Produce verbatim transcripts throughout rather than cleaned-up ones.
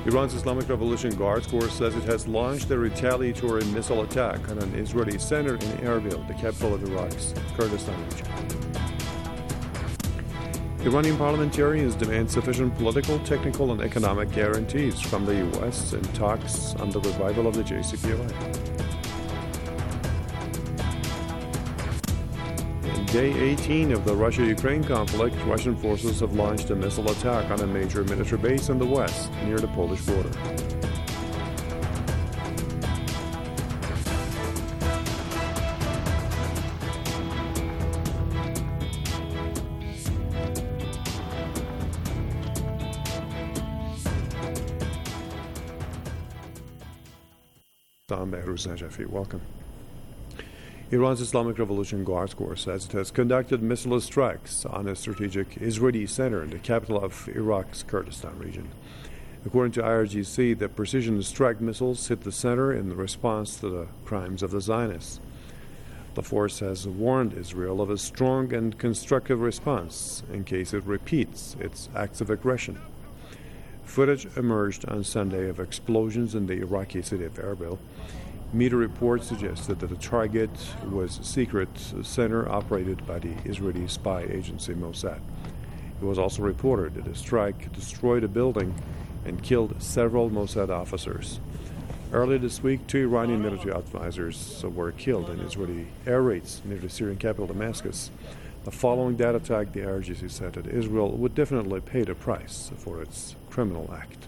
Iran's Islamic Revolution Guards Corps says it has launched a retaliatory missile attack on an Israeli center in Erbil, the capital of Iraq's Kurdistan region. Iranian parliamentarians demand sufficient political, technical, and economic guarantees from the U S in talks on the revival of the J C P O A. In day eighteen of the Russia-Ukraine conflict, Russian forces have launched a missile attack on a major military base in the west, near the Polish border. I'm Behruz Najafi. Welcome. Iran's Islamic Revolution Guards Corps says it has conducted missile strikes on a strategic Israeli center in the capital of Iraq's Kurdistan region. According to I R G C, the precision strike missiles hit the center in response to the crimes of the Zionists. The force has warned Israel of a strong and constructive response in case it repeats its acts of aggression. Footage emerged on Sunday of explosions in the Iraqi city of Erbil. Media reports suggested that the target was a secret center operated by the Israeli spy agency Mossad. It was also reported that a strike destroyed a building and killed several Mossad officers. Earlier this week, two Iranian military advisors were killed in Israeli air raids near the Syrian capital Damascus. Following that attack, the I R G C said that Israel would definitely pay the price for its criminal act.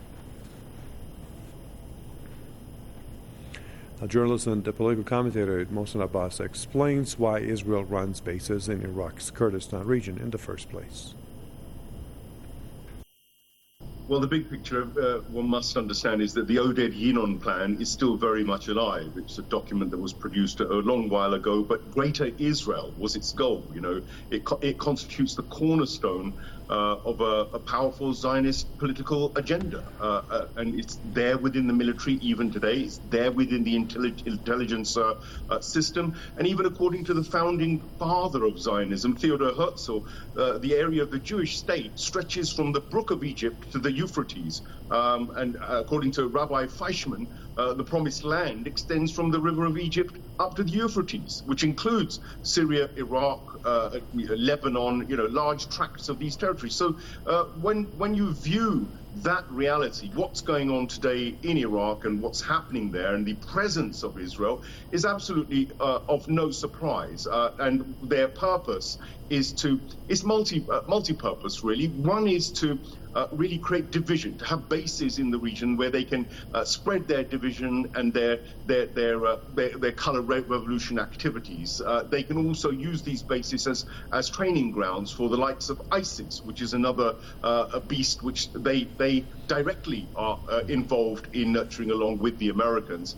A journalist and a political commentator, Mohsen Abbas, explains why Israel runs bases in Iraq's Kurdistan region in the first place. Well, the big picture uh, one must understand is that the Oded Yinon plan is still very much alive. It's a document that was produced a long while ago, but Greater Israel was its goal. You know, it, co- it constitutes the cornerstone uh, of a, a powerful Zionist political agenda, uh, uh, and it's there within the military even today. It's there within the intelli- intelligence uh, uh, system, and even according to the founding father of Zionism, Theodor Herzl, uh, the area of the Jewish state stretches from the Brook of Egypt to the Euphrates, um, and uh, according to Rabbi Feischman, uh, the Promised Land extends from the river of Egypt up to the Euphrates, which includes Syria, Iraq, uh, Lebanon, you know, large tracts of these territories. So uh, when when you view that reality, what's going on today in Iraq and what's happening there, and the presence of Israel is absolutely uh, of no surprise. Uh, and their purpose is to is multi uh, multi-purpose really. One is to uh, really create division, to have bases in the region where they can uh, spread their division and their their their uh, their, their color revolution activities. Uh, they can also use these bases as as training grounds for the likes of ISIS, which is another uh, a beast which they they They directly are uh, involved in nurturing along with the Americans.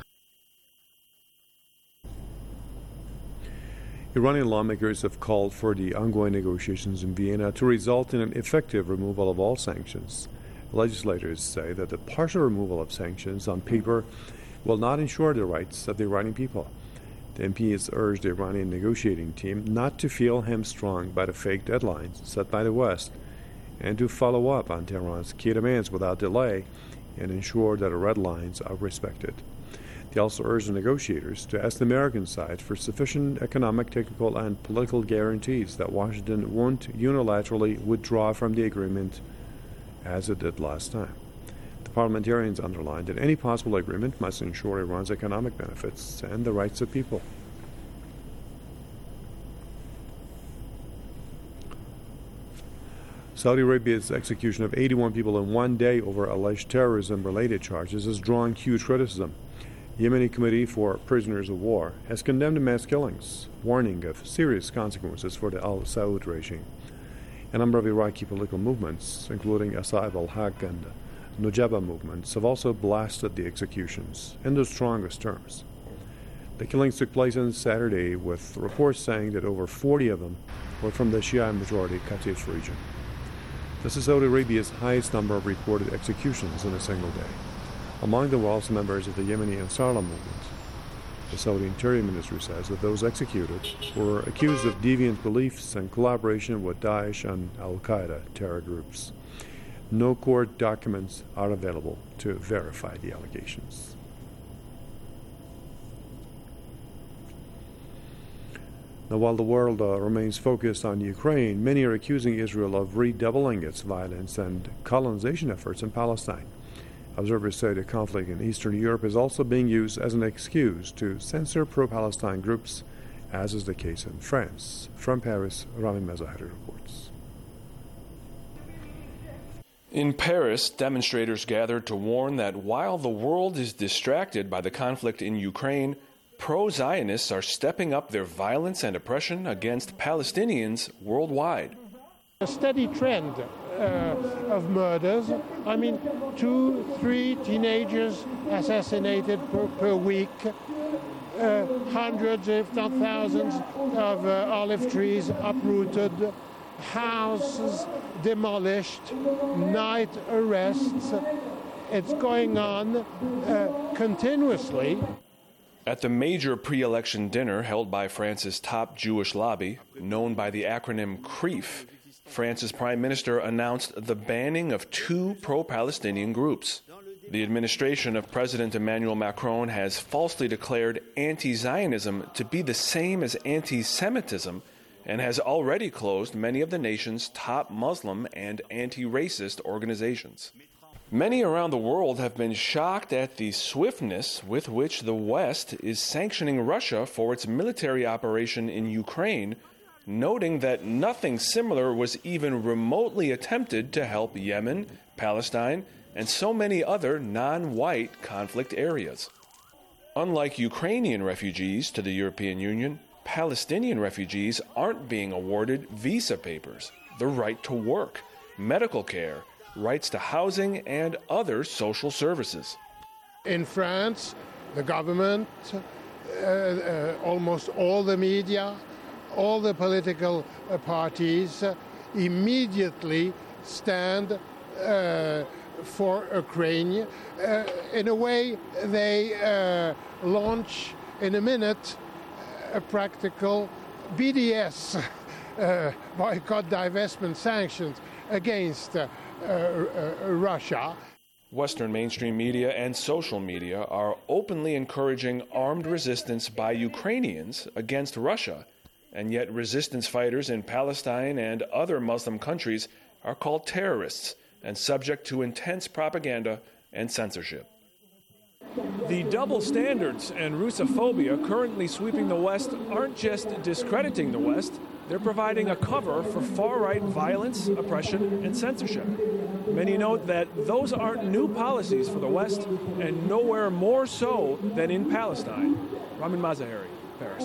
Iranian lawmakers have called for the ongoing negotiations in Vienna to result in an effective removal of all sanctions. Legislators say that the partial removal of sanctions on paper will not ensure the rights of the Iranian people. The M Ps urged the Iranian negotiating team not to feel hamstrung by the fake deadlines set by the West, and to follow up on Tehran's key demands without delay and ensure that the red lines are respected. They also urged the negotiators to ask the American side for sufficient economic, technical, and political guarantees that Washington won't unilaterally withdraw from the agreement as it did last time. The parliamentarians underlined that any possible agreement must ensure Iran's economic benefits and the rights of people. Saudi Arabia's execution of eighty-one people in one day over alleged terrorism-related charges is drawing huge criticism. The Yemeni Committee for Prisoners of War has condemned the mass killings, warning of serious consequences for the Al Saud regime. A number of Iraqi political movements, including Asa'ib al-Haq and Nujaba movements, have also blasted the executions in the strongest terms. The killings took place on Saturday, with reports saying that over forty of them were from the Shia-majority Qatif region. This is Saudi Arabia's highest number of recorded executions in a single day. Among them were also members of the Yemeni Ansarullah movement. The Saudi Interior Ministry says that those executed were accused of deviant beliefs and collaboration with Daesh and Al-Qaeda terror groups. no court documents are available to verify the allegations. Now, while the world uh, remains focused on Ukraine, many are accusing Israel of redoubling its violence and colonization efforts in Palestine. Observers say the conflict in Eastern Europe is also being used as an excuse to censor pro-Palestine groups, as is the case in France. From Paris, Ramin Mazaheri reports. In Paris, demonstrators gathered to warn that while the world is distracted by the conflict in Ukraine, pro-Zionists are stepping up their violence and oppression against Palestinians worldwide. A steady trend uh, of murders. I mean, two, three teenagers assassinated per, per week. Uh, hundreds, if not thousands, of uh, olive trees uprooted. Houses demolished. Night arrests. It's going on uh, continuously. At the major pre-election dinner held by France's top Jewish lobby, known by the acronym C R I F, France's prime minister announced the banning of two pro-Palestinian groups. The administration of President Emmanuel Macron has falsely declared anti-Zionism to be the same as anti-Semitism and has already closed many of the nation's top Muslim and anti-racist organizations. Many around the world have been shocked at the swiftness with which the West is sanctioning Russia for its military operation in Ukraine, noting that nothing similar was even remotely attempted to help Yemen, Palestine, and so many other non-white conflict areas. Unlike Ukrainian refugees to the European Union, Palestinian refugees aren't being awarded visa papers, the right to work, medical care, rights to housing, and other social services. In France, the government, uh, uh, almost all the media, all the political uh, parties uh, immediately stand uh, for Ukraine. Uh, in a way, they uh, launch in a minute a practical B D S, uh, boycott, divestment, sanctions against uh, Uh, uh, Russia. Western mainstream media and social media are openly encouraging armed resistance by Ukrainians against Russia, and yet resistance fighters in Palestine and other Muslim countries are called terrorists and subject to intense propaganda and censorship. The double standards and Russophobia currently sweeping the West aren't just discrediting the West, they're providing a cover for far-right violence, oppression, and censorship. Many note that those aren't new policies for the West, and nowhere more so than in Palestine. Ramin Mazaheri, Paris.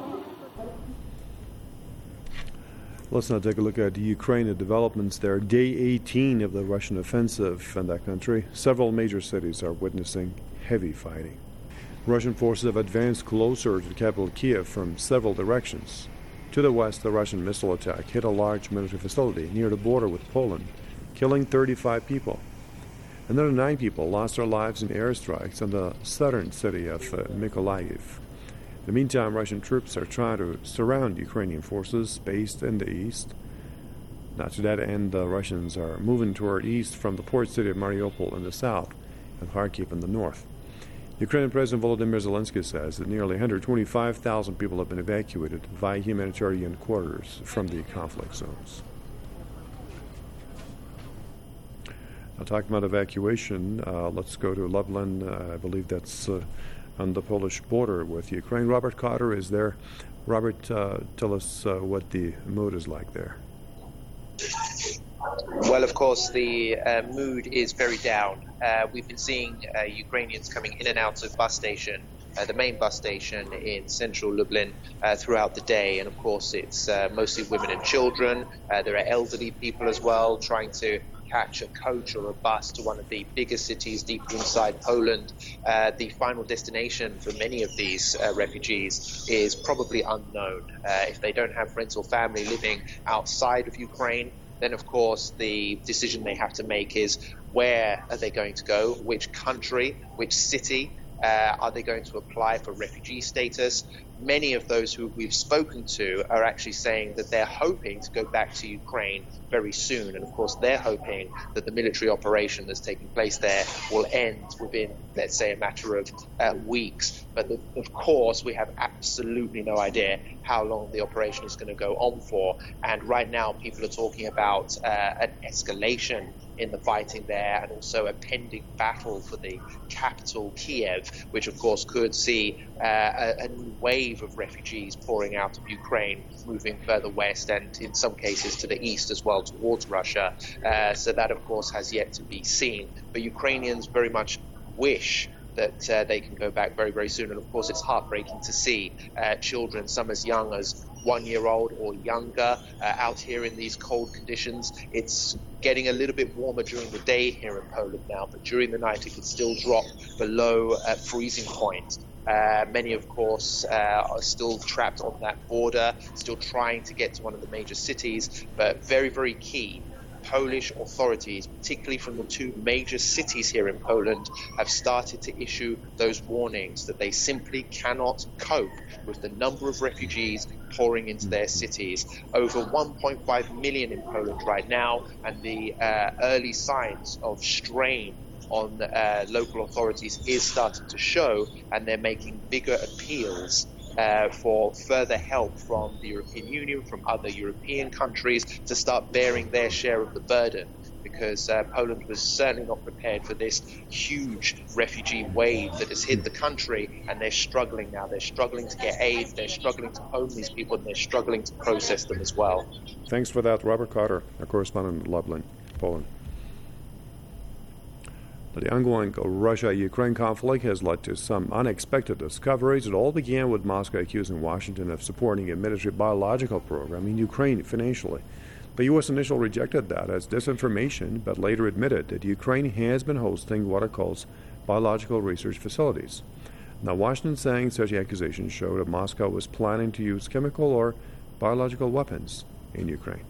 Let's now take a look at Ukraine and developments there. Day eighteen of the Russian offensive in that country. Several major cities are witnessing heavy fighting. Russian forces have advanced closer to the capital Kiev from several directions. To the west, the Russian missile attack hit a large military facility near the border with Poland, killing thirty-five people. Another nine people lost their lives in airstrikes in the southern city of uh, Mykolaiv. In the meantime, Russian troops are trying to surround Ukrainian forces based in the east. Now, to that end, the Russians are moving toward east from the port city of Mariupol in the south and Kharkiv in the north. Ukrainian President Volodymyr Zelensky says that nearly one hundred twenty-five thousand people have been evacuated via humanitarian quarters from the conflict zones. Now, talking about evacuation, uh, let's go to Lublin. Uh, I believe that's uh, on the Polish border with Ukraine. Robert Cotter is there. Robert, uh, tell us uh, what the mood is like there. Well, of course, the uh, mood is very down. Uh, we've been seeing uh, Ukrainians coming in and out of bus station, uh, the main bus station in central Lublin, uh, throughout the day. And of course, it's uh, mostly women and children. Uh, there are elderly people as well trying to catch a coach or a bus to one of the biggest cities deep inside Poland. Uh, the final destination for many of these uh, refugees is probably unknown. Uh, if they don't have friends or family living outside of Ukraine, then of course the decision they have to make is where are they going to go, which country, which city, Uh, are they going to apply for refugee status? Many of those who we've spoken to are actually saying that they're hoping to go back to Ukraine very soon. And of course, they're hoping that the military operation that's taking place there will end within, let's say, a matter of uh, weeks. But the, of course, we have absolutely no idea how long the operation is going to go on for. And right now, people are talking about uh, an escalation in the fighting there, and also a pending battle for the capital, Kiev, which of course could see uh, a, a new wave of refugees pouring out of Ukraine, moving further west and in some cases to the east as well towards Russia. Uh, so that of course has yet to be seen. But Ukrainians very much wish that uh, they can go back very, very soon. And of course, it's heartbreaking to see uh, children, some as young as one year old or younger, uh, out here in these cold conditions. It's getting a little bit warmer during the day here in Poland now, but during the night it could still drop below uh, freezing point. Uh, many, of course, uh, are still trapped on that border, still trying to get to one of the major cities, but very, very key. Polish authorities, particularly from the two major cities here in Poland, have started to issue those warnings that they simply cannot cope with the number of refugees pouring into their cities. Over one point five million in Poland right now, and the uh, early signs of strain on uh, local authorities is starting to show, and they're making bigger appeals Uh, for further help from the European Union, from other European countries, to start bearing their share of the burden, because uh, Poland was certainly not prepared for this huge refugee wave that has hit the country, and they're struggling now. They're struggling to get aid, they're struggling to home these people, and they're struggling to process them as well. Thanks for that, Robert Carter, our correspondent in Lublin, Poland. The ongoing Russia-Ukraine conflict has led to some unexpected discoveries. It all began with Moscow accusing Washington of supporting a military biological program in Ukraine financially. The U S initially rejected that as disinformation, but later admitted that Ukraine has been hosting what it calls biological research facilities. Now, Washington saying such accusations show that Moscow was planning to use chemical or biological weapons in Ukraine.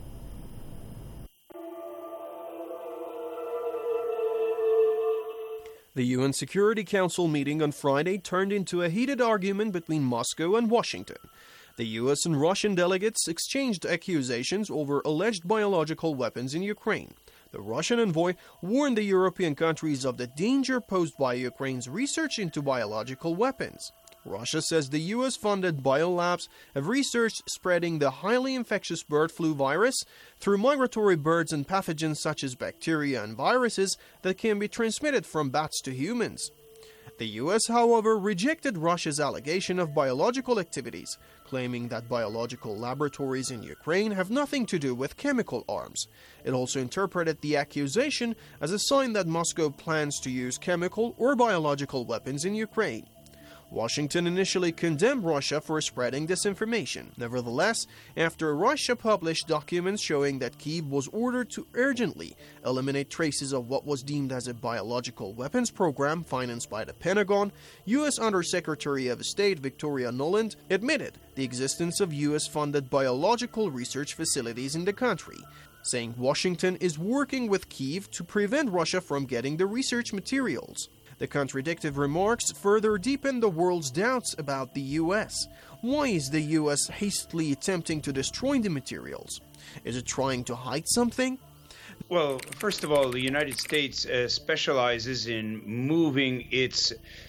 The U N Security Council meeting on Friday turned into a heated argument between Moscow and Washington. The U S and Russian delegates exchanged accusations over alleged biological weapons in Ukraine. The Russian envoy warned the European countries of the danger posed by Ukraine's research into biological weapons. Russia says the U S-funded biolabs have researched spreading the highly infectious bird flu virus through migratory birds and pathogens such as bacteria and viruses that can be transmitted from bats to humans. The U S, however, rejected Russia's allegation of biological activities, claiming that biological laboratories in Ukraine have nothing to do with chemical arms. It also interpreted the accusation as a sign that Moscow plans to use chemical or biological weapons in Ukraine. Washington initially condemned Russia for spreading disinformation. Nevertheless, after Russia published documents showing that Kyiv was ordered to urgently eliminate traces of what was deemed as a biological weapons program financed by the Pentagon, U S Undersecretary of State Victoria Nuland admitted the existence of U S-funded biological research facilities in the country, saying Washington is working with Kyiv to prevent Russia from getting the research materials. The contradictory remarks further deepen the world's doubts about the U S. Why is the U S hastily attempting to destroy the materials? Is it trying to hide something? Well, first of all, the United States uh, specializes in moving its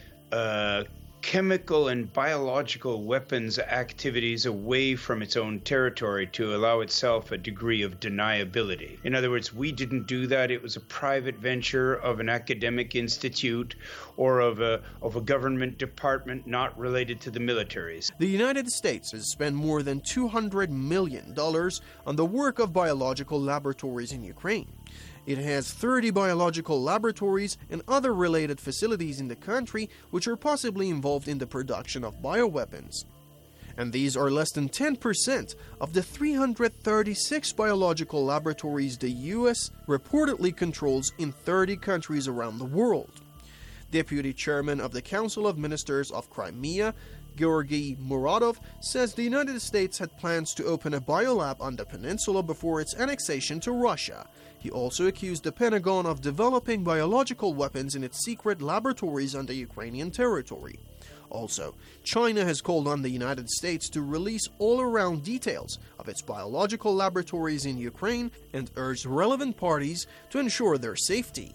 uh, chemical and biological weapons activities away from its own territory to allow itself a degree of deniability. In other words, we didn't do that. It was a private venture of an academic institute or of a, of a government department not related to the militaries. The United States has spent more than two hundred million dollars on the work of biological laboratories in Ukraine. It has thirty biological laboratories and other related facilities in the country which are possibly involved in the production of bioweapons. And these are less than ten percent of the three hundred thirty-six biological laboratories the U S reportedly controls in thirty countries around the world. Deputy Chairman of the Council of Ministers of Crimea, Georgy Muradov says the United States had plans to open a biolab on the peninsula before its annexation to Russia. He also accused the Pentagon of developing biological weapons in its secret laboratories on the Ukrainian territory. Also, China has called on the United States to release all-around details of its biological laboratories in Ukraine and urged relevant parties to ensure their safety.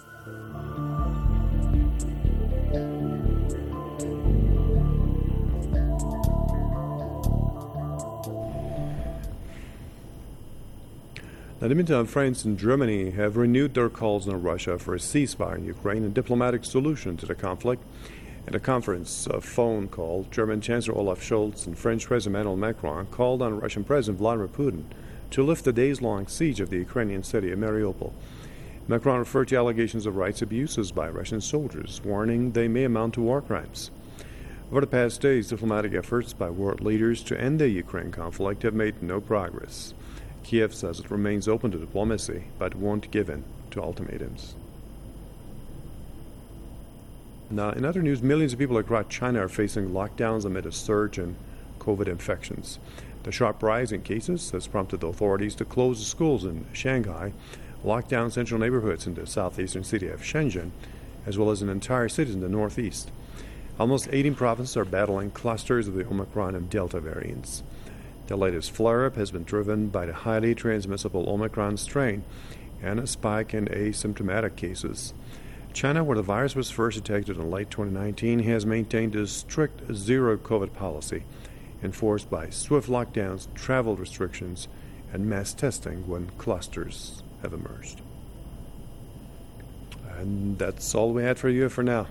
Now, in the meantime, France and Germany have renewed their calls on Russia for a ceasefire in Ukraine and diplomatic solution to the conflict. At a conference a phone call, German Chancellor Olaf Scholz and French President Emmanuel Macron called on Russian President Vladimir Putin to lift the days-long siege of the Ukrainian city of Mariupol. Macron referred to allegations of rights abuses by Russian soldiers, warning they may amount to war crimes. Over the past days, diplomatic efforts by world leaders to end the Ukraine conflict have made no progress. Kiev says it remains open to diplomacy, but won't give in to ultimatums. Now, in other news, millions of people across China are facing lockdowns amid a surge in COVID infections. The sharp rise in cases has prompted the authorities to close the schools in Shanghai, lock down central neighborhoods in the southeastern city of Shenzhen, as well as an entire city in the northeast. Almost eighteen provinces are battling clusters of the Omicron and Delta variants. The latest flare-up has been driven by the highly transmissible Omicron strain and a spike in asymptomatic cases. China, where the virus was first detected in late twenty nineteen, has maintained a strict zero-COVID policy, enforced by swift lockdowns, travel restrictions, and mass testing when clusters have emerged. And that's all we had for you for now.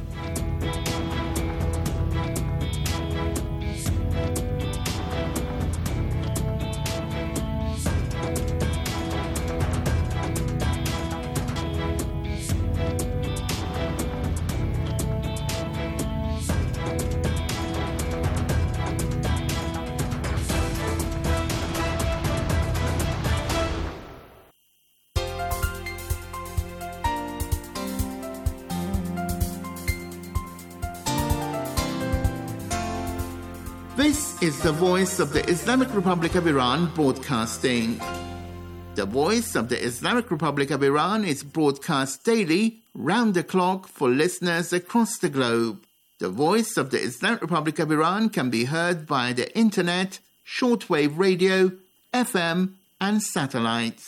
This is the Voice of the Islamic Republic of Iran broadcasting. The Voice of the Islamic Republic of Iran is broadcast daily, round the clock, for listeners across the globe. The Voice of the Islamic Republic of Iran can be heard via the internet, shortwave radio, F M, and satellites.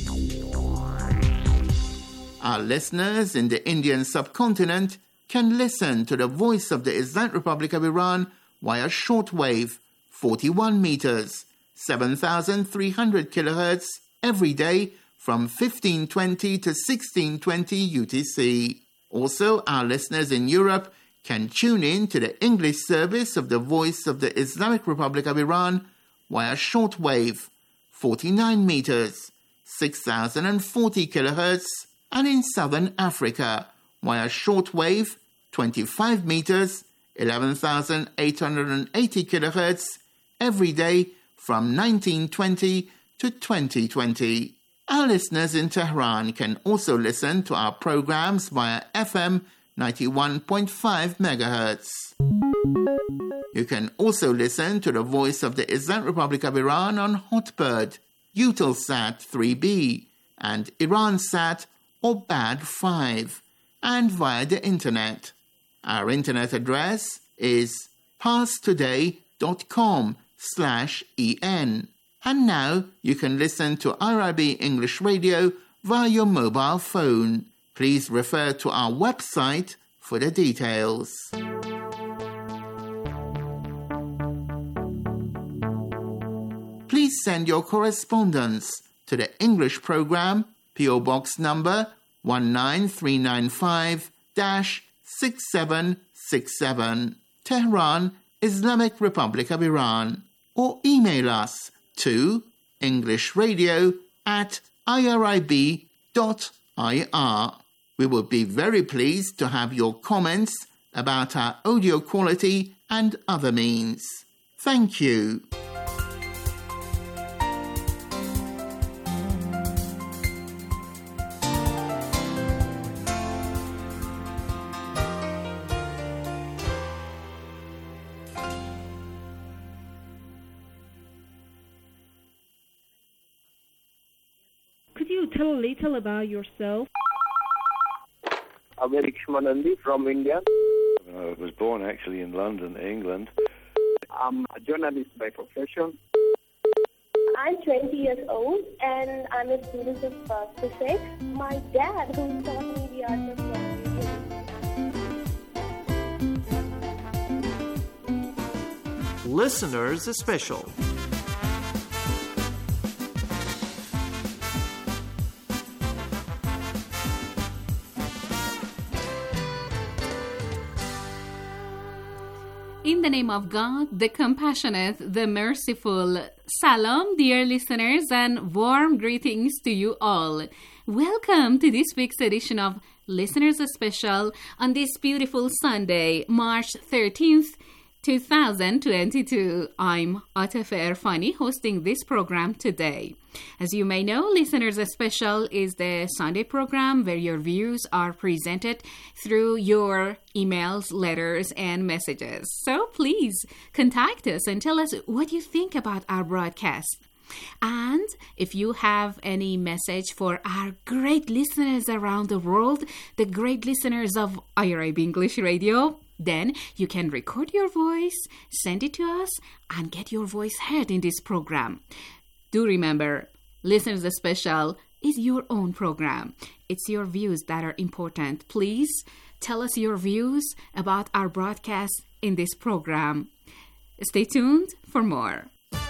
Our listeners in the Indian subcontinent can listen to the Voice of the Islamic Republic of Iran via shortwave, forty-one meters, seven thousand three hundred kilohertz, every day from fifteen twenty to sixteen twenty U T C. Also, our listeners in Europe can tune in to the English service of the Voice of the Islamic Republic of Iran via shortwave, forty-nine meters, six thousand forty kilohertz, and in Southern Africa via shortwave, twenty-five meters, eleven thousand eight hundred eighty kilohertz, every day from nineteen twenty to twenty twenty. Our listeners in Tehran can also listen to our programs via F M ninety-one point five megahertz. You can also listen to the Voice of the Islamic Republic of Iran on Hotbird, Eutelsat three B, and Iransat or B A D five, and via the internet. Our internet address is parstoday.com slash en. And now you can listen to I R I B English Radio via your mobile phone. Please refer to our website for the details. Please send your correspondence to the English program, P O Box number one nine three nine five six seven six seven, Tehran, Islamic Republic of Iran, or email us to englishradio at irib dot ir. We would be very pleased to have your comments about our audio quality and other means. Thank you. tell a little about yourself? Abhay Lakshmanandi from India. I was born actually in London, England. I'm a journalist by profession. I'm twenty years old and I'm a student of uh, physics. My dad, who taught me the art of computing. Listeners Special. In the name of God, the compassionate, the merciful. Salam, dear listeners, and warm greetings to you all. Welcome to this week's edition of Listeners Special on this beautiful Sunday, March thirteenth, twenty twenty-two. I'm Atefe Erfani hosting this program today. As you may know, Listeners Special is the Sunday program where your views are presented through your emails, letters, and messages. So please contact us and tell us what you think about our broadcast. And if you have any message for our great listeners around the world, the great listeners of Arab English Radio, then you can record your voice, send it to us, and get your voice heard in this program. Do remember, Listeners Special is your own program. It's your views that are important. Please tell us your views about our broadcast in this program. Stay tuned for more.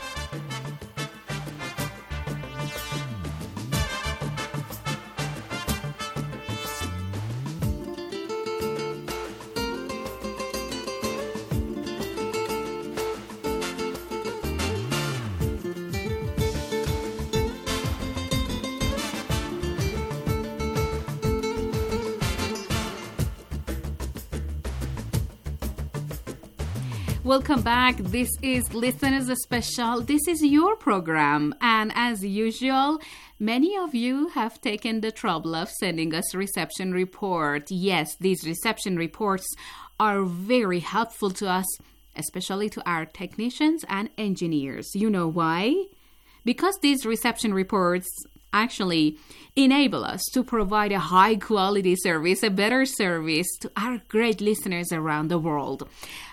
Welcome back. This is Listeners Special. This is your program. And as usual, many of you have taken the trouble of sending us reception report. Yes, these reception reports are very helpful to us, especially to our technicians and engineers. You know why? Because these reception reports actually enable us to provide a high quality service, a better service to our great listeners around the world.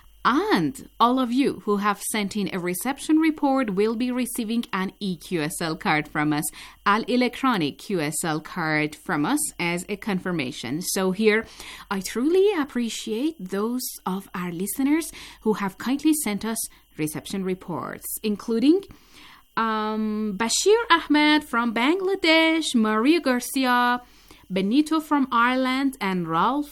And all of you who have sent in a reception report will be receiving an E Q S L card from us, an electronic Q S L card from us as a confirmation. So here, I truly appreciate those of our listeners who have kindly sent us reception reports, including um, Bashir Ahmed from Bangladesh, Maria Garcia, Benito from Ireland, and Ralph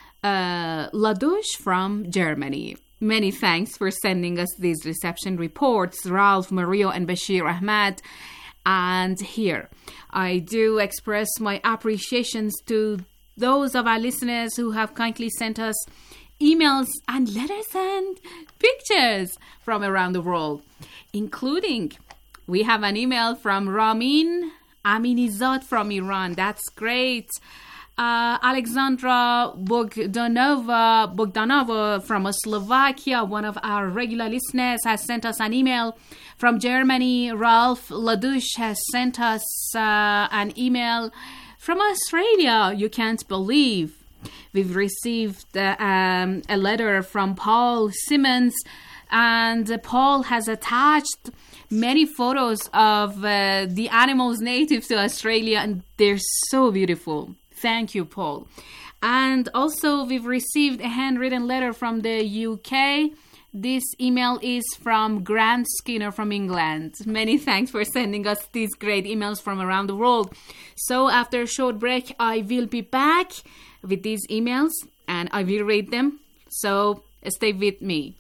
uh, Ladouche from Germany. Many thanks for sending us these reception reports, Ralph, Mario, and Bashir Ahmad. And here, I do express my appreciations to those of our listeners who have kindly sent us emails and letters and pictures from around the world, including we have an email from Ramin Aminizad from Iran. That's great. Uh, Alexandra Bogdanova, Bogdanova from Slovakia, one of our regular listeners, has sent us an email. From Germany, Ralph Ladouche has sent us uh, an email. From Australia, you can't believe. We've received uh, um, a letter from Paul Simmons, and uh, Paul has attached many photos of uh, the animals native to Australia, and they're so beautiful. Thank you, Paul. And also, we've received a handwritten letter from the U K. This email is from Grant Skinner from England. Many thanks for sending us these great emails from around the world. So after a short break, I will be back with these emails and I will read them. So stay with me.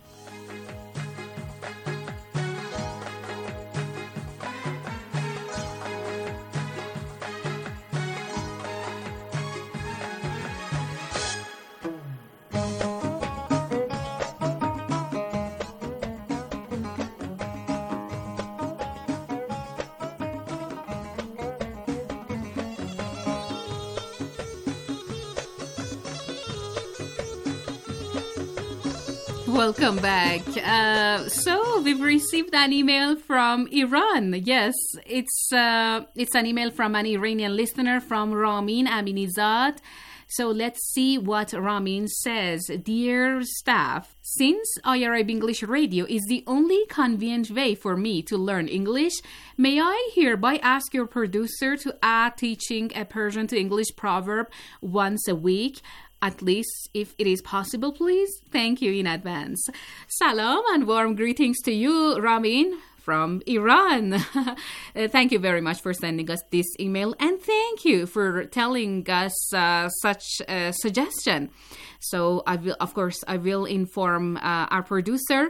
Welcome back. Uh, so we've received an email from Iran. Yes, it's uh, it's an email from an Iranian listener from Ramin Aminizad. So let's see what Ramin says. Dear staff, since I R A B English Radio is the only convenient way for me to learn English, may I hereby ask your producer to add teaching a Persian to English proverb once a week? At least if it is possible, please. Thank you in advance. Salam and warm greetings to you, Ramin, from Iran. uh, thank you very much for sending us this email, and thank you for telling us uh, such a suggestion. So I will, of course, I will inform uh, our producer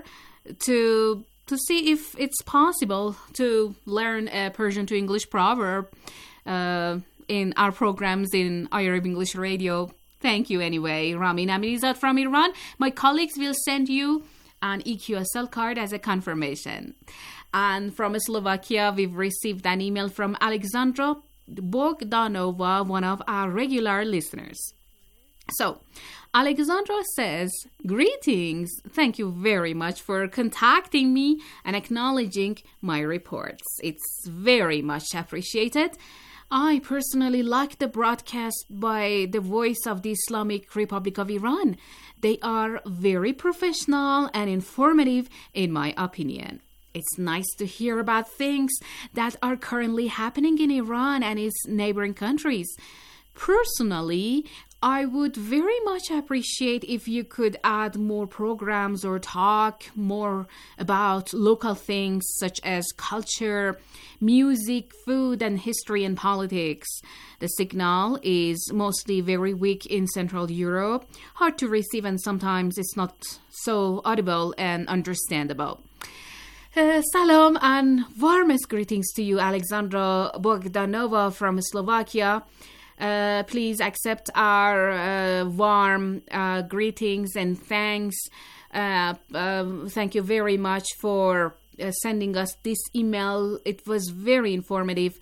to to see if it's possible to learn a Persian to English proverb uh, in our programs in I R A B English Radio. Thank you anyway, Ramin Aminizad from Iran. My colleagues will send you an E Q S L card as a confirmation. And from Slovakia, we've received an email from Alexandra Bogdanova, one of our regular listeners. So, Alexandra says, greetings. Thank you very much for contacting me and acknowledging my reports. It's very much appreciated. I personally like the broadcast by the Voice of the Islamic Republic of Iran. They are very professional and informative, in my opinion. It's nice to hear about things that are currently happening in Iran and its neighboring countries. Personally, I would very much appreciate if you could add more programs or talk more about local things such as culture, music, food, and history and politics. The signal is mostly very weak in Central Europe, hard to receive, and sometimes it's not so audible and understandable. Uh, salam and warmest greetings to you, Alexandra Bogdanova from Slovakia. Uh, please accept our uh, warm uh, greetings and thanks. Uh, uh, thank you very much for uh, sending us this email. It was very informative.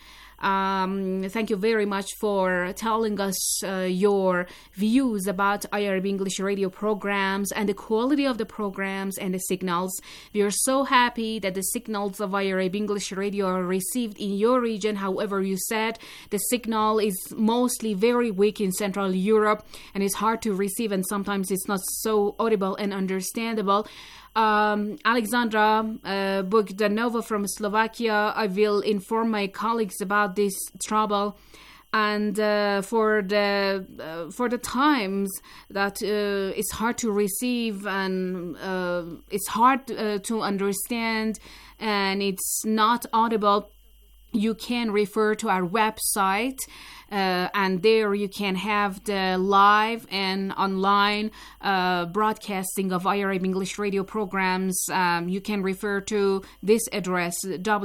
Um, thank you very much for telling us uh, your views about I R A B English radio programs and the quality of the programs and the signals. We are so happy that the signals of I R A B English radio are received in your region. However, you said the signal is mostly very weak in Central Europe and is hard to receive, and sometimes it's not so audible and understandable. Um, Alexandra uh, Bogdanova from Slovakia, I will inform my colleagues about this trouble, and uh, for the uh, for the times that uh, it's hard to receive and uh, it's hard uh, to understand and it's not audible, you can refer to our website. Uh, and there you can have the live and online uh, broadcasting of I R A B English radio programs. Um, you can refer to this address,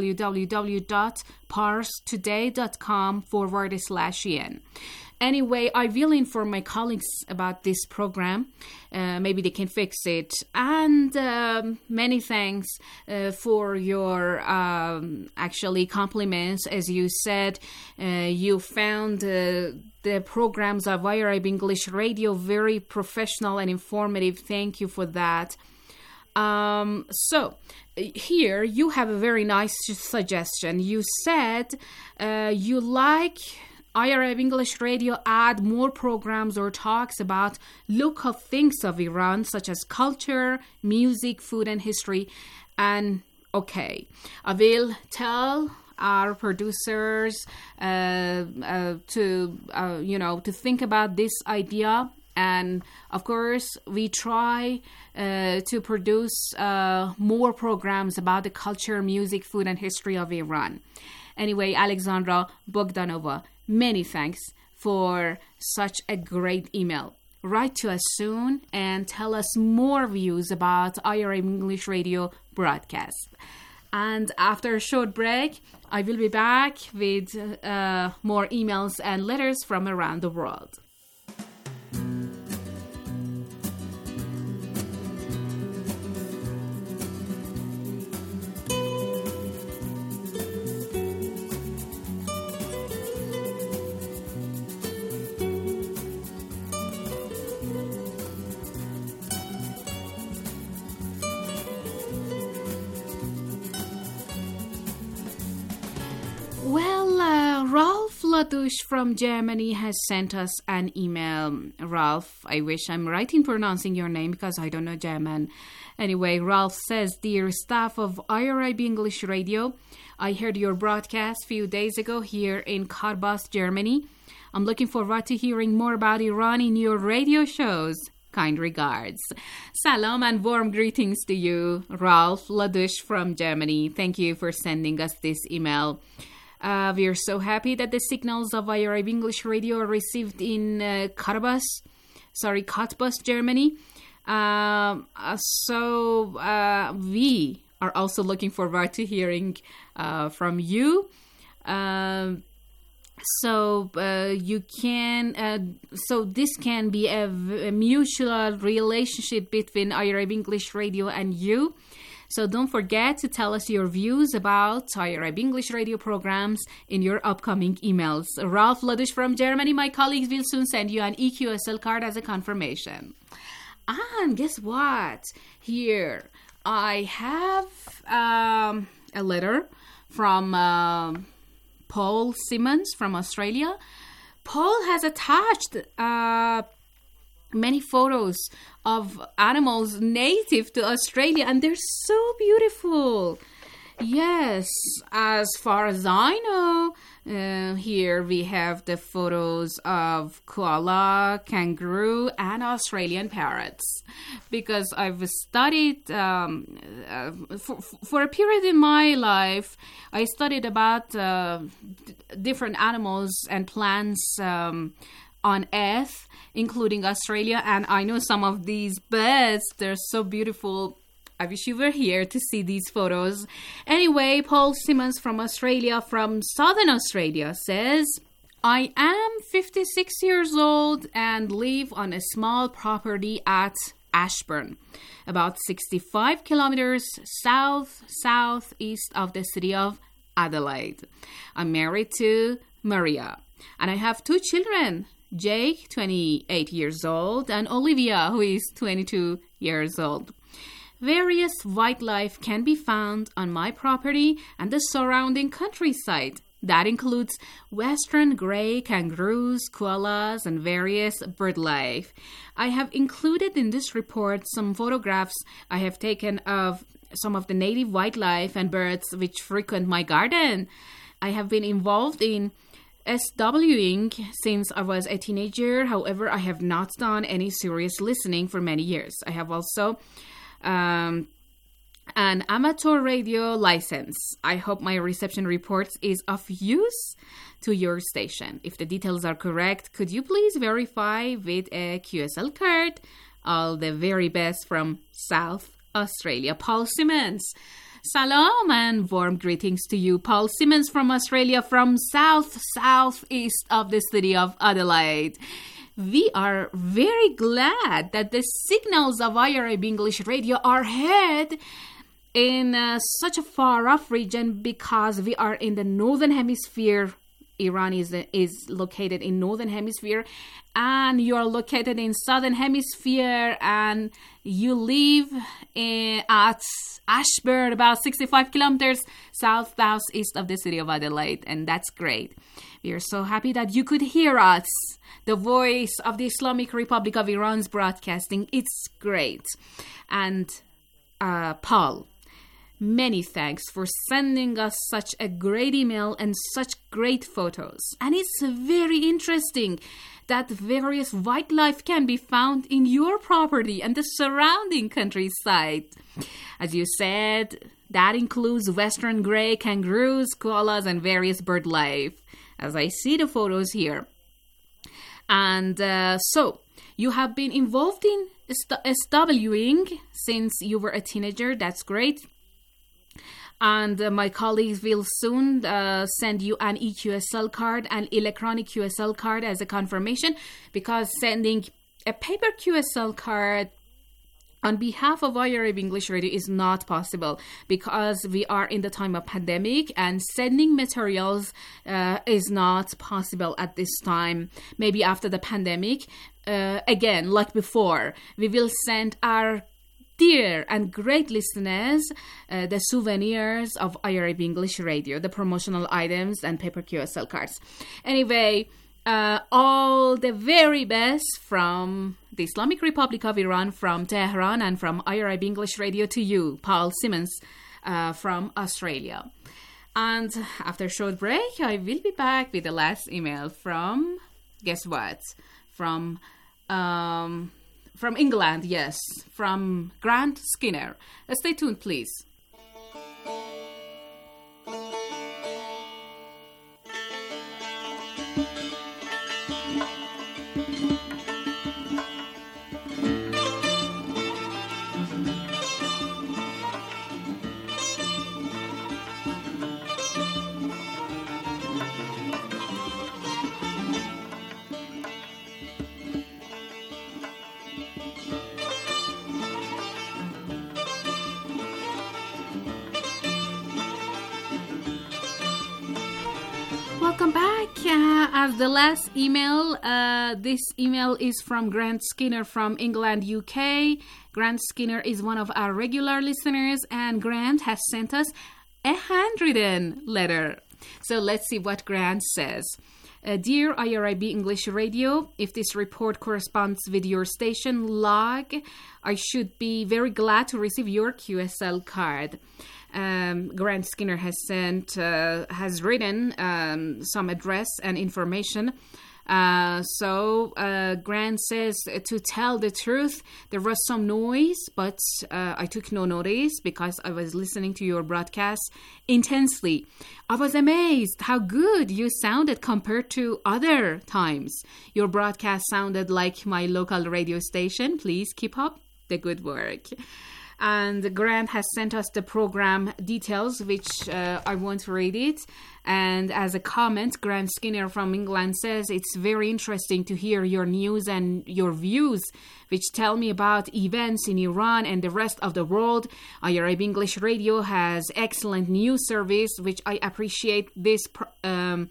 www.parstoday.com forward slash en. Anyway, I will inform my colleagues about this program. Uh, maybe they can fix it. And um, many thanks uh, for your um, actually compliments. As you said, uh, you found uh, the programs of I R A B English Radio very professional and informative. Thank you for that. Um, so, here you have a very nice suggestion. You said uh, you like I R A B English Radio add more programs or talks about local things of Iran, such as culture, music, food, and history. And okay, I will tell our producers uh, uh, to uh, you know to think about this idea. And of course, we try uh, to produce uh, more programs about the culture, music, food, and history of Iran. Anyway, Alexandra Bogdanova, many thanks for such a great email. Write to us soon and tell us more views about I R A B English Radio broadcast. And after a short break, I will be back with uh, more emails and letters from around the world. Ladush from Germany has sent us an email. Ralph, I wish I'm right in pronouncing your name because I don't know German. Anyway, Ralph says, Dear staff of I R I B English Radio, I heard your broadcast a few days ago here in Karbas, Germany. I'm looking forward to hearing more about Iran in your radio shows. Kind regards. Salam and warm greetings to you, Ralph Ladush from Germany. Thank you for sending us this email. Uh, we are so happy that the signals of I R I B English Radio are received in uh, Karbas, sorry, Cottbus, Germany. Uh, so uh, we are also looking forward to hearing uh, from you. Uh, so uh, you can, uh, so this can be a, a mutual relationship between I R I B English Radio and you. So don't forget to tell us your views about I R I B English Radio programs in your upcoming emails. Ralph Ladush from Germany, my colleagues will soon send you an E Q S L card as a confirmation. And guess what? Here, I have um, a letter from uh, Paul Simmons from Australia. Paul has attached uh, many photos of animals native to Australia, and they're so beautiful. Yes, as far as I know, uh, here we have the photos of koala, kangaroo, and Australian parrots. Because I've studied, um, uh, for, for a period in my life, I studied about uh, d- different animals and plants um, on Earth, including Australia, and I know some of these birds, they're so beautiful. I wish you were here to see these photos. Anyway, Paul Simmons from Australia, from Southern Australia, says, I am fifty-six years old and live on a small property at Ashburn, about sixty-five kilometers south, southeast of the city of Adelaide. I'm married to Maria, and I have two children, Jake, twenty-eight years old, and Olivia, who is twenty-two years old. Various wildlife can be found on my property and the surrounding countryside. That includes western grey kangaroos, koalas, and various bird life. I have included in this report some photographs I have taken of some of the native wildlife and birds which frequent my garden. I have been involved in SWing since I was a teenager. However, I have not done any serious listening for many years. I have also um, an amateur radio license. I hope my reception reports is of use to your station. If the details are correct, could you please verify with a Q S L card? All the very best from South Australia. Paul Simmons. Salam and warm greetings to you, Paul Simmons from Australia, from south, southeast of the city of Adelaide. We are very glad that the signals of I R I B English Radio are heard in uh, such a far-off region because we are in the northern hemisphere. Iran is is located in northern hemisphere, and you are located in southern hemisphere, and you live in, at Ashburn, about sixty-five kilometers south southeast of the city of Adelaide, and that's great. We are so happy that you could hear us, the voice of the Islamic Republic of Iran's broadcasting. It's great. And uh, Paul, many thanks for sending us such a great email and such great photos. And it's very interesting that various wildlife can be found in your property and the surrounding countryside. As you said, that includes western grey kangaroos, koalas, and various bird life, as I see the photos here. And uh, so, you have been involved in SWing since you were a teenager. That's great. And uh, my colleagues will soon uh, send you an E Q S L card, an electronic Q S L card as a confirmation, because sending a paper Q S L card on behalf of I R I B English Radio is not possible because we are in the time of pandemic and sending materials uh, is not possible at this time. Maybe after the pandemic, uh, again, like before, we will send our dear and great listeners, uh, the souvenirs of I R I B English Radio, the promotional items and paper Q S L cards. Anyway, uh, all the very best from the Islamic Republic of Iran, from Tehran, and from I R I B English Radio to you, Paul Simmons, uh, from Australia. And after a short break, I will be back with the last email from, guess what, from... Um, From England, yes, from Grant Skinner. Uh, stay tuned, please. Welcome back. Uh, as the last email, uh, this email is from Grant Skinner from England, U K. Grant Skinner is one of our regular listeners, and Grant has sent us a handwritten letter. So let's see what Grant says. Uh, Dear I R I B English Radio, if this report corresponds with your station log, I should be very glad to receive your Q S L card. Um, Grant Skinner has sent, uh, has written um, some address and information. Uh, so uh, Grant says, to tell the truth, there was some noise, but uh, I took no notice because I was listening to your broadcast intensely. I was amazed how good you sounded compared to other times. Your broadcast sounded like my local radio station. Please keep up the good work. And Grant has sent us the program details, which uh, I won't read it. And as a comment, Grant Skinner from England says, it's very interesting to hear your news and your views, which tell me about events in Iran and the rest of the world. I R I B English Radio has excellent news service, which I appreciate this um,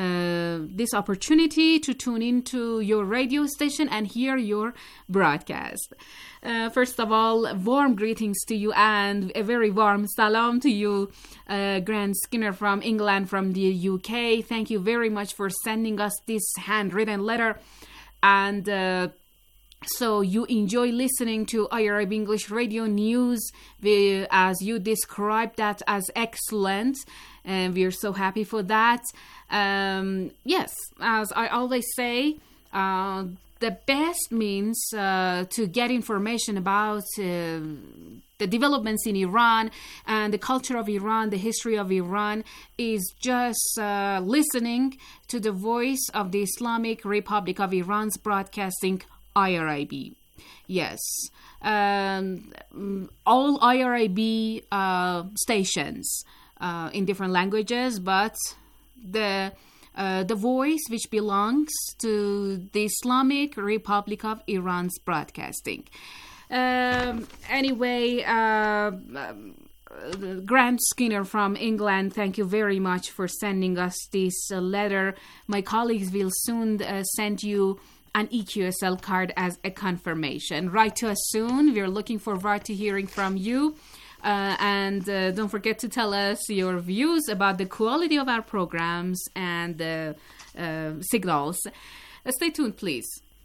uh, this opportunity to tune into your radio station and hear your broadcast. Uh, first of all, warm greetings to you and a very warm salam to you, uh, Grant Skinner from England, from the U K. Thank you very much for sending us this handwritten letter. And uh, so you enjoy listening to I R I B English Radio News, we, as you described that as excellent. And we're so happy for that. Um, yes, as I always say, uh, the best means uh, to get information about uh, the developments in Iran and the culture of Iran, the history of Iran, is just uh, listening to the voice of the Islamic Republic of Iran's broadcasting I R I B. Yes. Um, all I R I B uh, stations uh, in different languages, but the Uh, the voice which belongs to the Islamic Republic of Iran's broadcasting. Um, anyway, uh, uh, Grant Skinner from England, thank you very much for sending us this uh, letter. My colleagues will soon uh, send you an E Q S L card as a confirmation. Write to us soon. We're looking forward to hearing from you. Uh, and uh, don't forget to tell us your views about the quality of our programs and the uh, signals. Uh, stay tuned, please.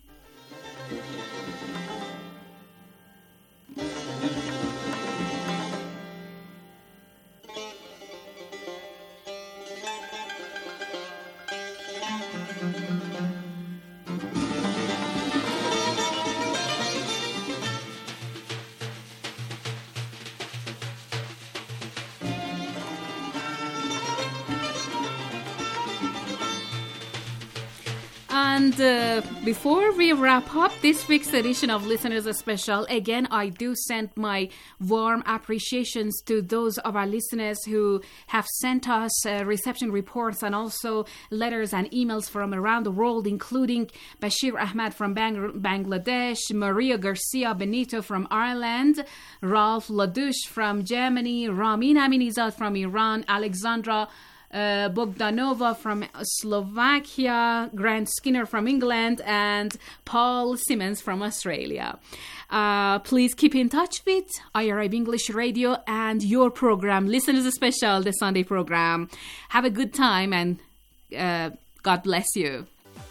And uh, before we wrap up this week's edition of Listeners Special, again, I do send my warm appreciations to those of our listeners who have sent us uh, reception reports and also letters and emails from around the world, including Bashir Ahmad from Bang- Bangladesh, Maria Garcia Benito from Ireland, Ralph Ladouche from Germany, Ramin Aminizad from Iran, Alexandra uh, Bogdanova from Slovakia, Grant Skinner from England, and Paul Simmons from Australia. Uh, please keep in touch with I R I B English Radio and your program, Listeners Special, the Sunday program. Have a good time and uh, God bless you.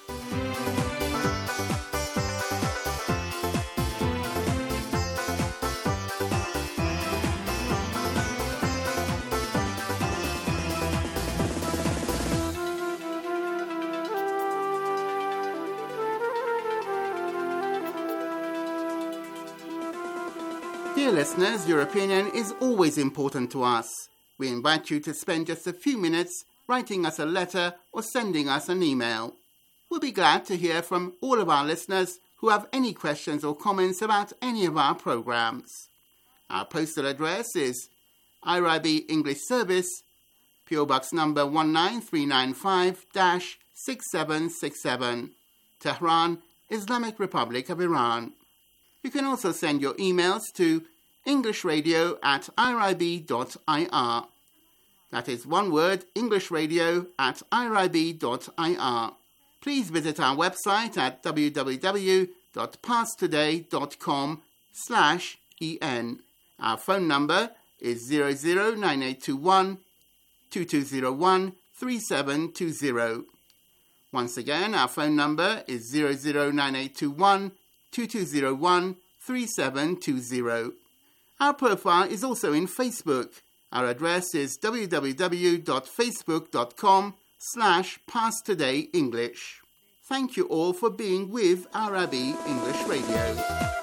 Dear listeners, your opinion is always important to us. We invite you to spend just a few minutes writing us a letter or sending us an email. We'll be glad to hear from all of our listeners who have any questions or comments about any of our programs. Our postal address is I R I B English Service, P O Box number one nine three nine five, six seven six seven, Tehran, Islamic Republic of Iran. You can also send your emails to englishradio at irib dot I R. That is one word, englishradio at irib dot I R. Please visit our website at w w w dot pars today dot com slash en. Our phone number is zero zero nine eight two one, two two zero one, three seven two zero. Once again, our phone number is zero zero nine eight two one, two two zero one, three seven two zero. Our profile is also in Facebook. Our address is w w w dot facebook dot com slash pars today english. Thank you all for being with I R I B English Radio.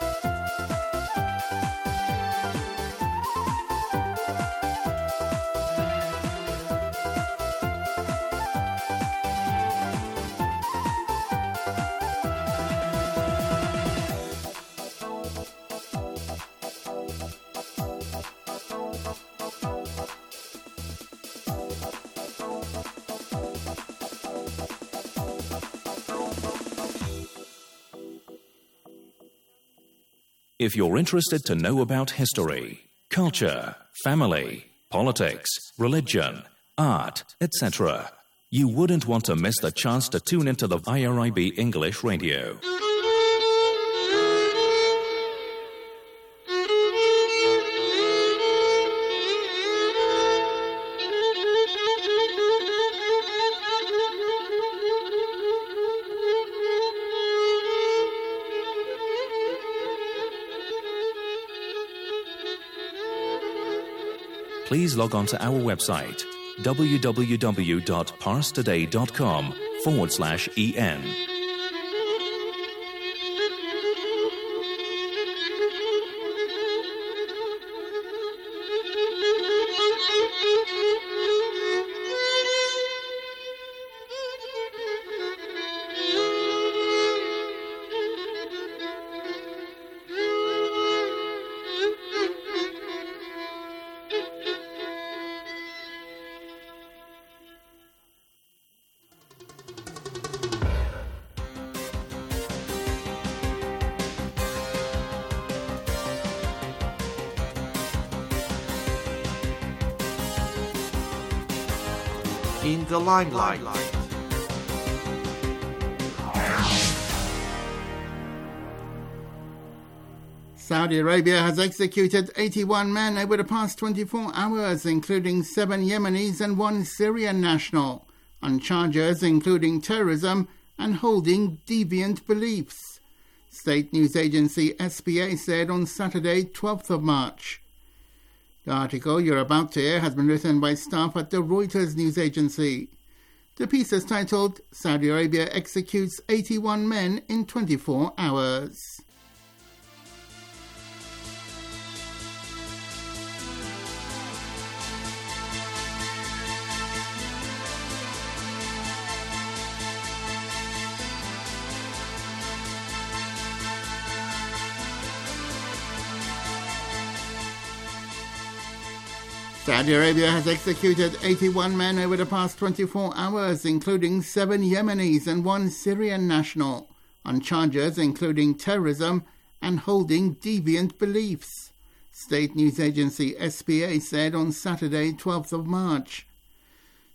If you're interested to know about history, culture, family, politics, religion, art, et cetera, you wouldn't want to miss the chance to tune into the I R I B English Radio. Please log on to our website, w w w dot pars today dot com forward slash en. In the limelight. Saudi Arabia has executed eighty-one men over the past twenty-four hours, including seven Yemenis and one Syrian national, on charges including terrorism and holding deviant beliefs. State news agency S P A said on Saturday, twelfth of March. The article you're about to hear has been written by staff at the Reuters news agency. The piece is titled, Saudi Arabia Executes eighty-one Men in twenty-four hours. Saudi Arabia has executed eighty-one men over the past twenty-four hours, including seven Yemenis and one Syrian national, on charges including terrorism and holding deviant beliefs. State news agency S P A said on Saturday, twelfth of March.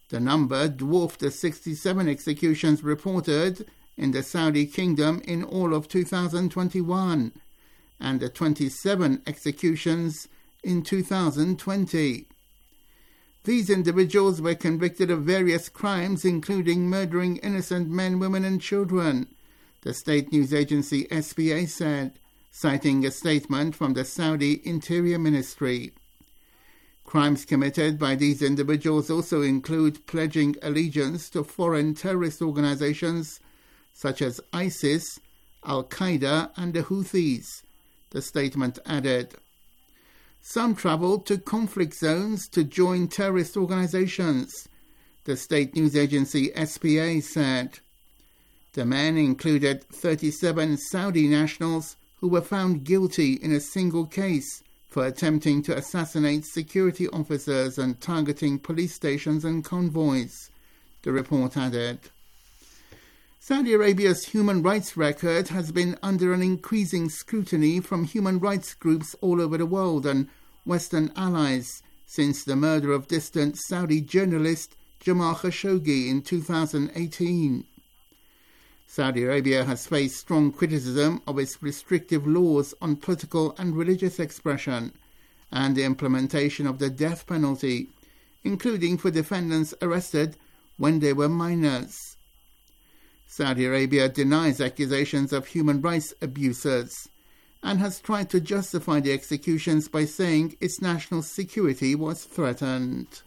The number dwarfed the sixty-seven executions reported in the Saudi Kingdom in all of two thousand twenty-one and the twenty-seven executions in two thousand twenty. These individuals were convicted of various crimes, including murdering innocent men, women and children, the state news agency S P A said, citing a statement from the Saudi Interior Ministry. Crimes committed by these individuals also include pledging allegiance to foreign terrorist organizations such as ISIS, Al-Qaeda and the Houthis, the statement added. Some travelled to conflict zones to join terrorist organizations, the state news agency S P A said. The men included thirty-seven Saudi nationals who were found guilty in a single case for attempting to assassinate security officers and targeting police stations and convoys, the report added. Saudi Arabia's human rights record has been under an increasing scrutiny from human rights groups all over the world and Western allies since the murder of dissident Saudi journalist Jamal Khashoggi in two thousand eighteen. Saudi Arabia has faced strong criticism of its restrictive laws on political and religious expression and the implementation of the death penalty, including for defendants arrested when they were minors. Saudi Arabia denies accusations of human rights abuses and has tried to justify the executions by saying its national security was threatened.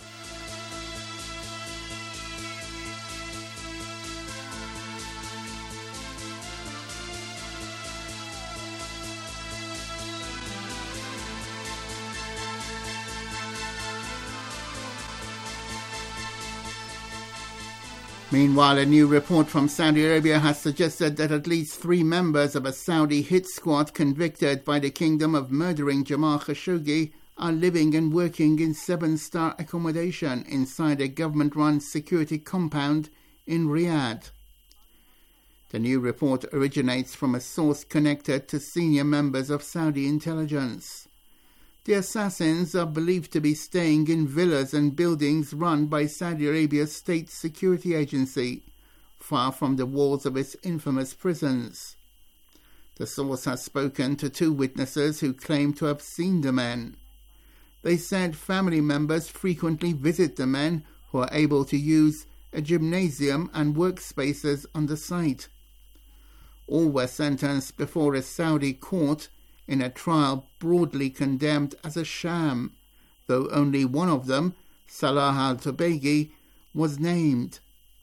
Meanwhile, a new report from Saudi Arabia has suggested that at least three members of a Saudi hit squad convicted by the kingdom of murdering Jamal Khashoggi are living and working in seven-star accommodation inside a government-run security compound in Riyadh. The new report originates from a source connected to senior members of Saudi intelligence. The assassins are believed to be staying in villas and buildings run by Saudi Arabia's state security agency, far from the walls of its infamous prisons. The source has spoken to two witnesses who claim to have seen the men. They said family members frequently visit the men who are able to use a gymnasium and workspaces on the site. All were sentenced before a Saudi court in a trial broadly condemned as a sham, though only one of them, Salah al-Tubaigi, was named.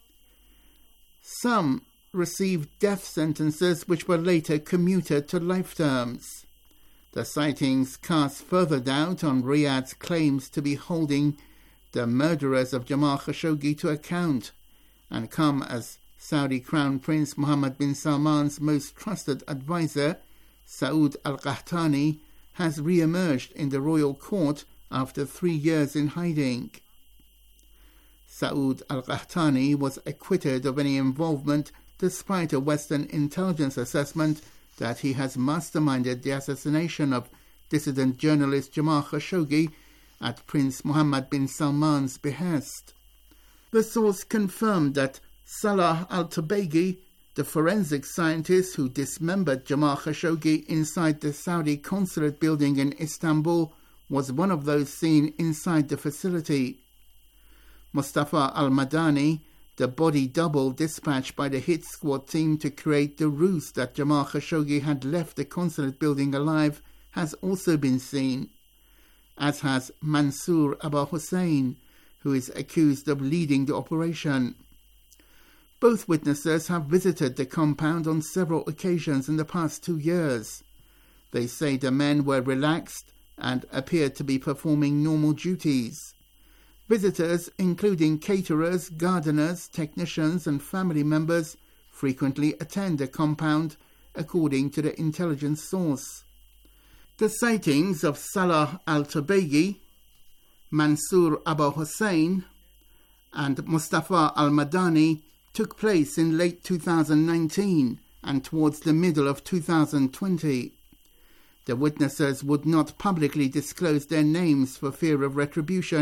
Some received death sentences which were later commuted to life terms. The sightings cast further doubt on Riyadh's claims to be holding the murderers of Jamal Khashoggi to account, and come as Saudi Crown Prince Mohammed bin Salman's most trusted advisor, Saud al-Qahtani, has re-emerged in the royal court after three years in hiding. Saud al-Qahtani was acquitted of any involvement despite a Western intelligence assessment that he has masterminded the assassination of dissident journalist Jamal Khashoggi at Prince Mohammed bin Salman's behest. The source confirmed that Salah al-Tubaigi, the forensic scientist who dismembered Jamal Khashoggi inside the Saudi consulate building in Istanbul, was one of those seen inside the facility. Mustafa al-Madani, the body double dispatched by the hit squad team to create the ruse that Jamal Khashoggi had left the consulate building alive, has also been seen, as has Mansour Abu Hussein, who is accused of leading the operation. Both witnesses have visited the compound on several occasions in the past two years. They say the men were relaxed and appeared to be performing normal duties. Visitors, including caterers, gardeners, technicians and family members, frequently attend the compound, according to the intelligence source. The sightings of Salah al-Tubaigi, Mansour Abu Hussein and Mustafa al-Madani took place in late two thousand nineteen and towards the middle of two thousand twenty. The witnesses would not publicly disclose their names for fear of retribution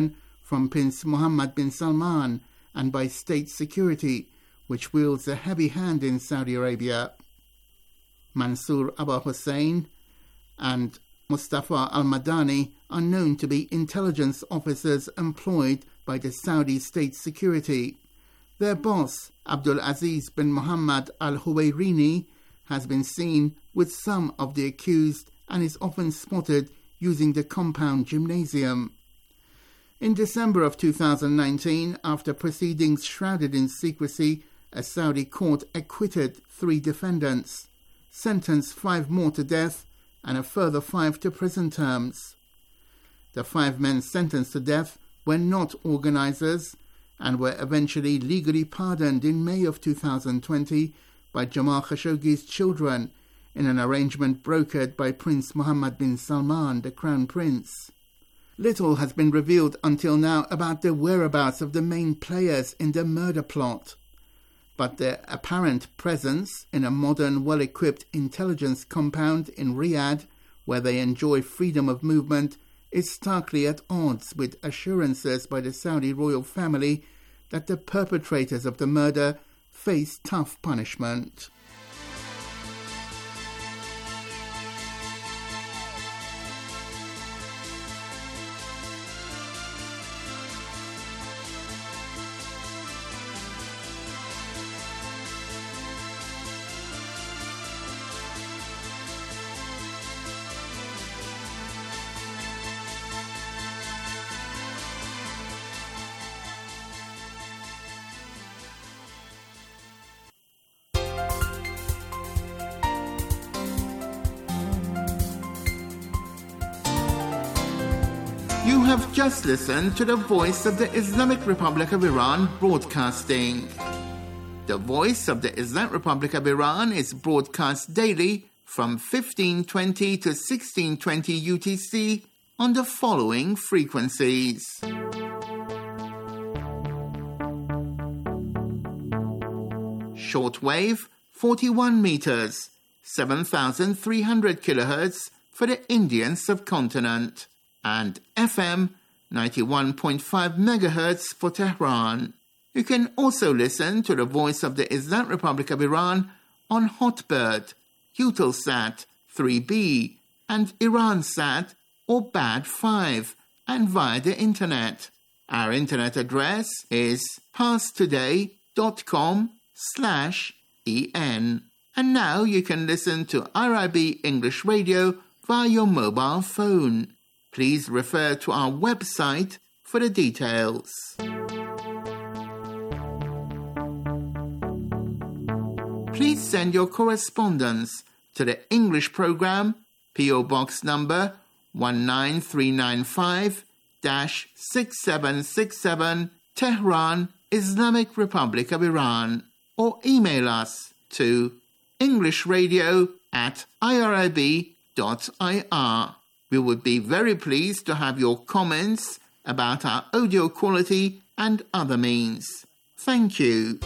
from Prince Mohammed bin Salman and by state security, which wields a heavy hand in Saudi Arabia. Mansour Abba Hussein and Mustafa al-Madani are known to be intelligence officers employed by the Saudi state security. Their boss, Abdul Aziz bin Muhammad al-Huwairini, has been seen with some of the accused and is often spotted using the compound gymnasium. In December of two thousand nineteen, after proceedings shrouded in secrecy, a Saudi court acquitted three defendants, sentenced five more to death, and a further five to prison terms. The five men sentenced to death were not organizers and were eventually legally pardoned in May of two thousand twenty by Jamal Khashoggi's children in an arrangement brokered by Prince Mohammed bin Salman, the Crown Prince. Little has been revealed until now about the whereabouts of the main players in the murder plot, but their apparent presence in a modern, well-equipped intelligence compound in Riyadh, where they enjoy freedom of movement, is starkly at odds with assurances by the Saudi royal family that the perpetrators of the murder face tough punishment. You have just listened to the Voice of the Islamic Republic of Iran broadcasting. The Voice of the Islamic Republic of Iran is broadcast daily from fifteen twenty to sixteen twenty U T C on the following frequencies. Shortwave forty-one meters, seven thousand three hundred kilohertz for the Indian subcontinent, and F M ninety-one point five megahertz for Tehran. You can also listen to the Voice of the Islamic Republic of Iran on Hotbird, Eutelsat three B, and Iransat or B A D five, and via the internet. Our internet address is parstoday.com slash en. And now you can listen to I R I B English Radio via your mobile phone. Please refer to our website for the details. Please send your correspondence to the English program, P O Box number one nine three nine five, six seven six seven, Tehran, Islamic Republic of Iran, or email us to englishradio at irib dot I R. We would be very pleased to have your comments about our audio quality and other means. Thank you.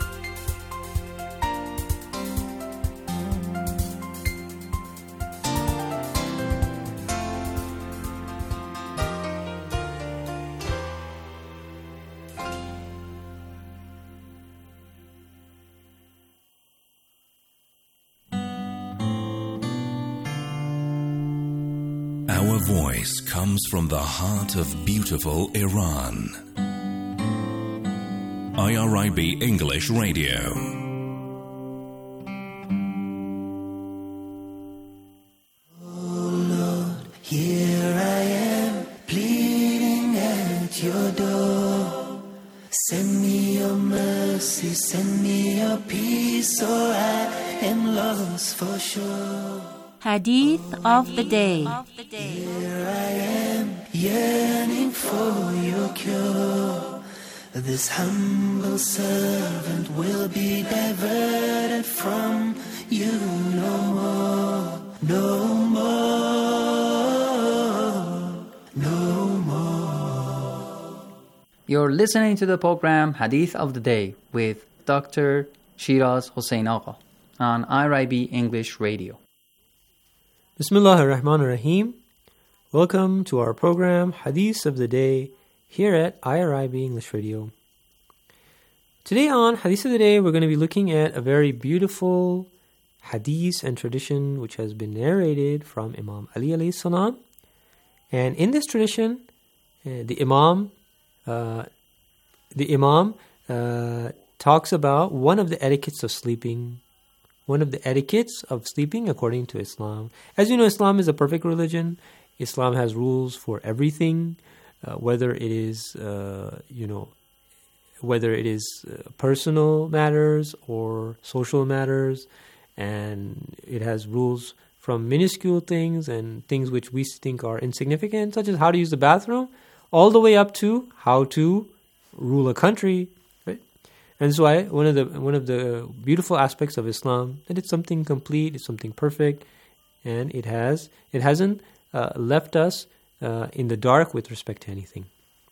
Our voice comes from the heart of beautiful Iran. I R I B English Radio. Oh Lord, here I am, pleading at your door. Send me your mercy, send me your peace, or I am lost for sure. Hadith of the day. Here I am, yearning for your cure. This humble servant will be diverted from you no more, no more, no more. You're listening to the program Hadith of the Day with Doctor Shiraz Hossein Agha on I R I B English Radio. Bismillah ar-Rahman ar-Rahim. Welcome to our program Hadith of the Day here at I R I B English Radio. Today on Hadith of the Day, we're going to be looking at a very beautiful hadith and tradition which has been narrated from Imam Ali alayhi salam. And in this tradition, uh, the Imam, uh, the Imam uh, talks about one of the etiquettes of sleeping. One of the etiquettes of sleeping according to Islam. As you know, Islam is a perfect religion. Islam has rules for everything, uh, whether it is, uh, you know, whether it is uh, personal matters or social matters, and it has rules from minuscule things and things which we think are insignificant, such as how to use the bathroom, all the way up to how to rule a country, right? And so, I, one of the one of the beautiful aspects of Islam that it's something complete, it's something perfect, and it has it hasn't uh, left us uh, in the dark with respect to anything.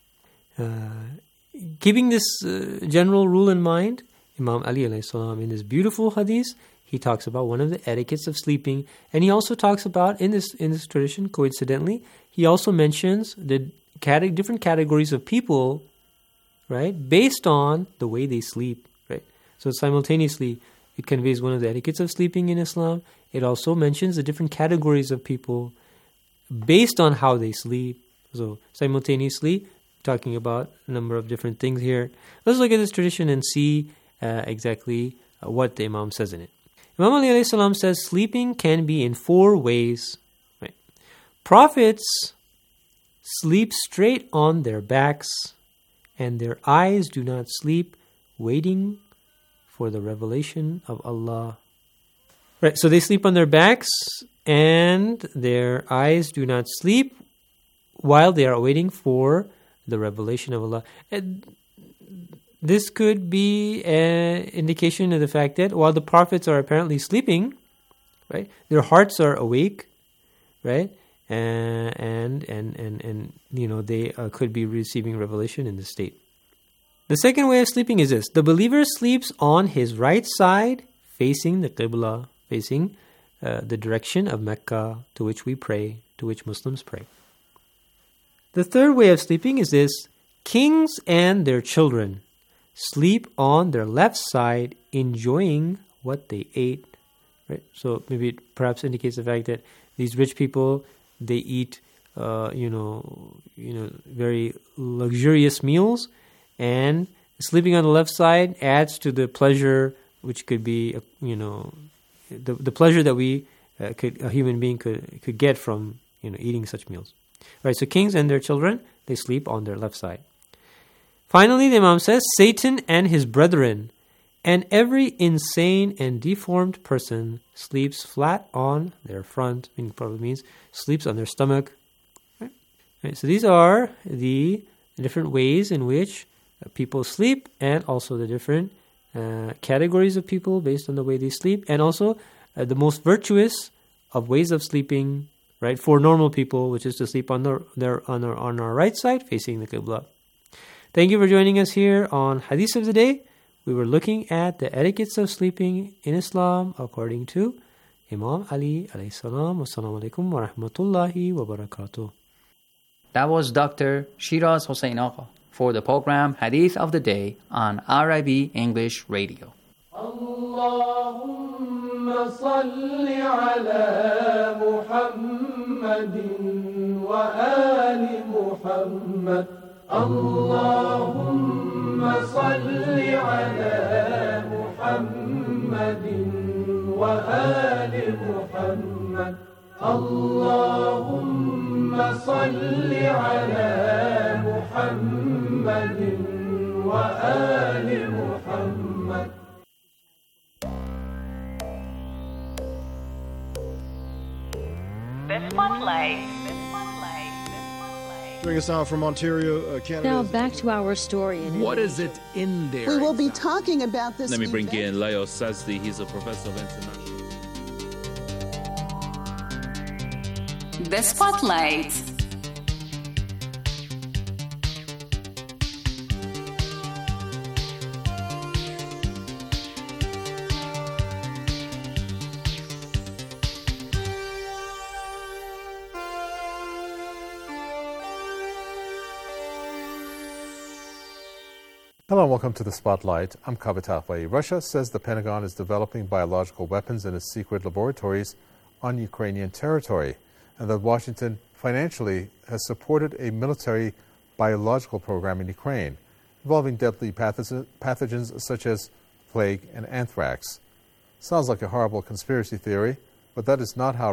Uh, Keeping this uh, general rule in mind, Imam Ali alayhi salam in this beautiful hadith, he talks about one of the etiquettes of sleeping, and he also talks about in this in this tradition, coincidentally, he also mentions the cate- different categories of people, right, based on the way they sleep, right. So simultaneously, it conveys one of the etiquettes of sleeping in Islam. It also mentions the different categories of people based on how they sleep. So simultaneously, talking about a number of different things here. Let's look at this tradition and see uh, exactly uh, what the Imam says in it. Imam Ali alayhi salam says sleeping can be in four ways. Right? Prophets sleep straight on their backs, and their eyes do not sleep, waiting for the revelation of Allah. Right, so they sleep on their backs, and their eyes do not sleep while they are waiting for the revelation of Allah. And this could be an indication of the fact that while the prophets are apparently sleeping, right, their hearts are awake, right, and and and and, and you know they uh, could be receiving revelation in this state. The second way of sleeping is this: the believer sleeps on his right side, facing the Qibla, facing uh, the direction of Mecca, to which we pray, to which Muslims pray. The third way of sleeping is this: kings and their children sleep on their left side, enjoying what they ate. Right? So maybe it perhaps indicates the fact that these rich people, they eat, uh, you know, you know, very luxurious meals, and sleeping on the left side adds to the pleasure, which could be, you know, the the pleasure that we uh, could a human being could could get from, you know, eating such meals. Right, so kings and their children, they sleep on their left side. Finally, the Imam says, Satan and his brethren, and every insane and deformed person sleeps flat on their front, meaning probably means sleeps on their stomach. Right? Right, so these are the different ways in which people sleep, and also the different uh, categories of people based on the way they sleep, and also uh, the most virtuous of ways of sleeping, right, for normal people, which is to sleep on their, their on our on our right side, facing the Qibla. Thank you for joining us here on Hadith of the Day. We were looking at the etiquettes of sleeping in Islam according to Imam Ali alayhi salam. Wassalamu alaikum wa rahmatullahi wa barakatuh. That was Doctor Shiraz Hossein Agha for the program Hadith of the Day on R I B English Radio. اللهم صل على محمد وآل محمد اللهم صل على محمد وآل محمد اللهم صل على محمد وآل محمد. This one play. Joining us now from Ontario, uh, Canada. Now back to our story. In what is it in there? We will be talking about this. Let me bring event. in Leo Sazdi. He's a professor of international. The Spotlight. Hello and welcome to the Spotlight. I'm Kavit Afai. Russia says the Pentagon is developing biological weapons in its secret laboratories on Ukrainian territory, and that Washington financially has supported a military biological program in Ukraine involving deadly pathogens such as plague and anthrax. Sounds like a horrible conspiracy theory, but that is not how